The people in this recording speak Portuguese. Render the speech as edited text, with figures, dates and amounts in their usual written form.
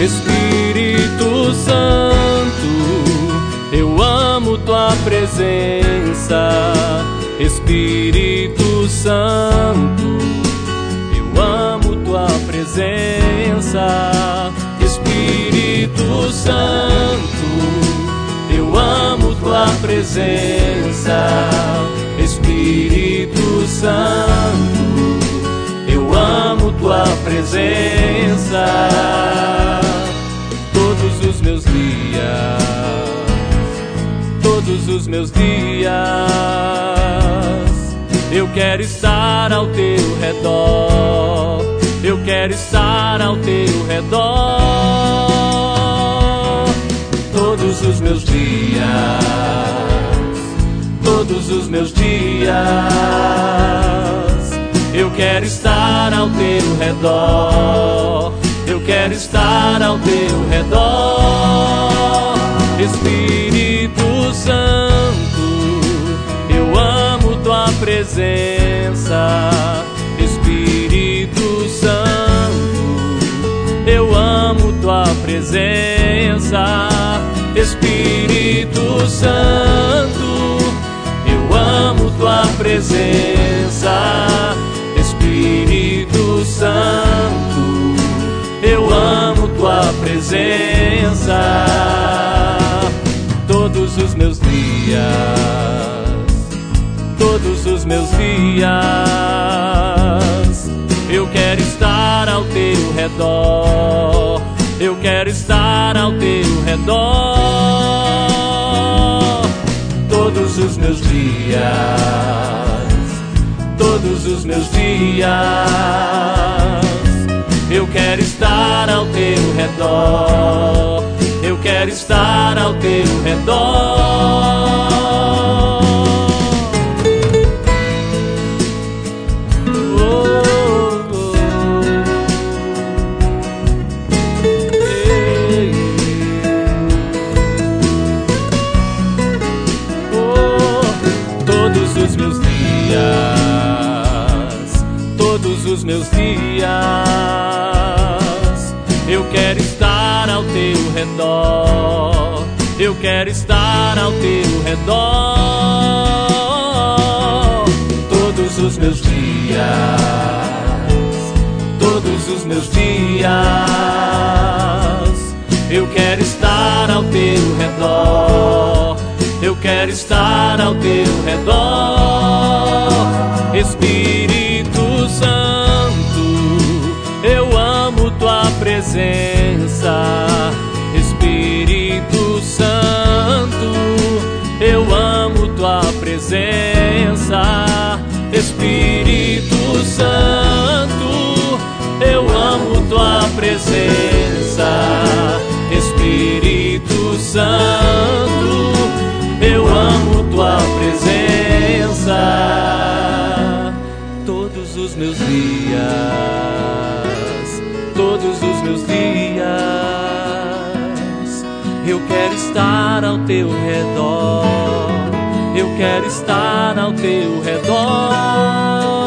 Espírito Santo, eu amo tua presença. Espírito Santo, eu amo tua presença. Espírito Santo, eu amo tua presença. Espírito Santo, eu amo tua presença. Todos os meus dias, todos os meus dias, eu quero estar ao teu redor. Eu quero estar ao teu redor. Todos os meus dias, todos os meus dias, eu quero estar ao teu redor. Eu quero estar ao teu redor. Espírito Santo, eu amo tua presença. Espírito Santo, eu amo tua presença. Espírito Santo, eu amo tua presença. Espírito Santo, eu amo tua presença. Todos os meus dias, todos os meus dias, eu quero estar ao teu redor. Eu quero estar ao teu redor. Todos os meus dias, todos os meus dias, eu quero estar ao teu redor. Eu quero estar ao teu redor. Todos os meus dias, todos os meus dias, eu quero estar ao teu redor. Eu quero estar ao teu redor. Todos os meus dias, todos os meus dias, eu quero estar ao teu redor. Eu quero estar ao teu redor. Espírito Santo, eu amo tua presença. Espírito Santo, eu amo tua presença. Espírito Santo, eu amo tua presença. Espírito Santo, eu amo tua presença. Todos os meus dias, todos os meus dias, eu quero estar ao teu redor. Eu quero estar ao teu redor.